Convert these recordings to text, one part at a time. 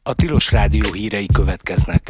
A Tilos Rádió hírei következnek.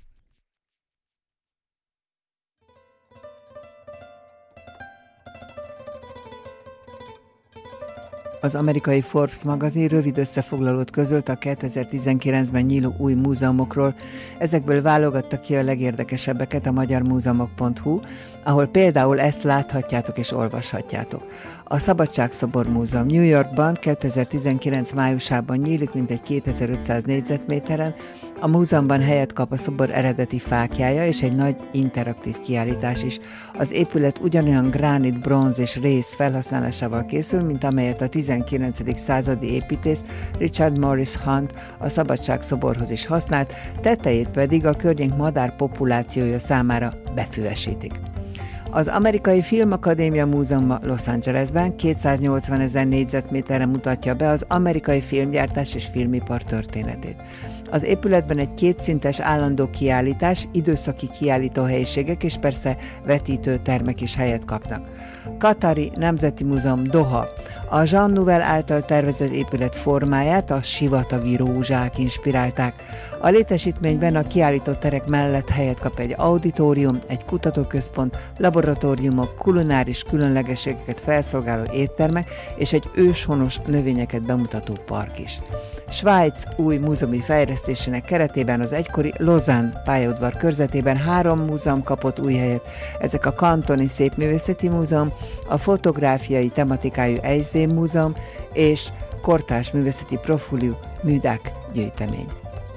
Az amerikai Forbes magazin rövid összefoglalót közölt a 2019-ben nyíló új múzeumokról. Ezekből válogatta ki a legérdekesebbeket a magyarmúzeumok.hu, ahol például ezt láthatjátok és olvashatjátok. A Szabadságszobor Múzeum New Yorkban 2019 májusában nyílik mintegy 2500 négyzetméteren. A múzeumban helyet kap a szobor eredeti fáklyája és egy nagy interaktív kiállítás is. Az épület ugyanolyan gránit, bronz és rész felhasználásával készül, mint amelyet a 19. századi építész Richard Morris Hunt a Szabadságszoborhoz is használt, tetejét pedig a környék madár populációja számára befüvesítik. Az Amerikai Filmakadémia Múzeuma Los Angelesben 280 000 négyzetméterre mutatja be az amerikai filmgyártás és filmipar történetét. Az épületben egy kétszintes állandó kiállítás, időszaki kiállítóhelyiségek és persze vetítőtermek is helyet kapnak. Katari Nemzeti Múzeum Doha. A Jean Nouvel által tervezett épület formáját a sivatagi rózsák inspirálták. A létesítményben a kiállított terek mellett helyet kap egy auditorium, egy kutatóközpont, laboratóriumok, kulináris különlegességeket felszolgáló éttermek és egy őshonos növényeket bemutató park is. Svájc új múzeumi fejlesztésének keretében az egykori Lausanne pályaudvar körzetében 3 múzeum kapott új helyet. Ezek a Kantoni Szépművészeti Múzeum, a Fotográfiai tematikájú Eiszén Múzeum és Kortárs Művészeti Profilú Műdák gyűjtemény.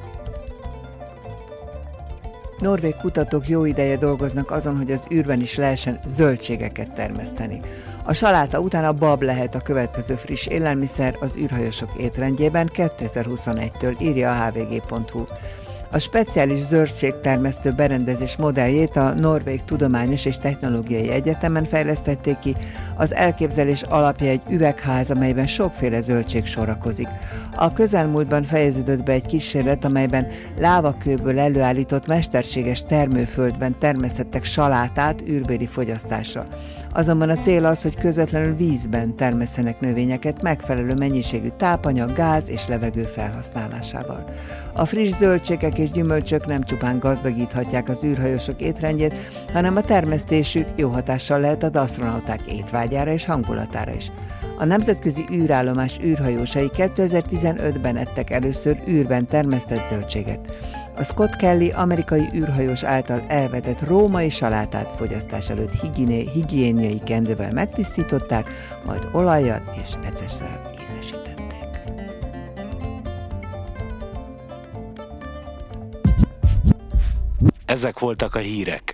Norvég kutatók jó ideje dolgoznak azon, hogy az űrben is lehessen zöldségeket termeszteni. A saláta után a bab lehet a következő friss élelmiszer az űrhajósok étrendjében 2021-től, írja a hvg.hu. A speciális zöldségtermesztő berendezés modelljét a Norvég Tudományos és Technológiai Egyetemen fejlesztették ki. Az elképzelés alapja egy üvegház, amelyben sokféle zöldség sorakozik. A közelmúltban fejeződött be egy kísérlet, amelyben lávakőből előállított mesterséges termőföldben termesztettek salátát űrbéli fogyasztásra. Azonban a cél az, hogy közvetlenül vízben termesszenek növényeket megfelelő mennyiségű tápanyag, gáz és levegő felhasználásával. A friss zöldségek és gyümölcsök nem csupán gazdagíthatják az űrhajósok étrendjét, hanem a termesztésük jó hatással lehet az asztronauták étvágyára és hangulatára is. A nemzetközi űrállomás űrhajósai 2015-ben ettek először űrben termesztett zöldséget. A Scott Kelly amerikai űrhajós által elvetett római salátát fogyasztás előtt higiéniai kendővel megtisztították, majd olajjal és ecessel ízesítették. Ezek voltak a hírek.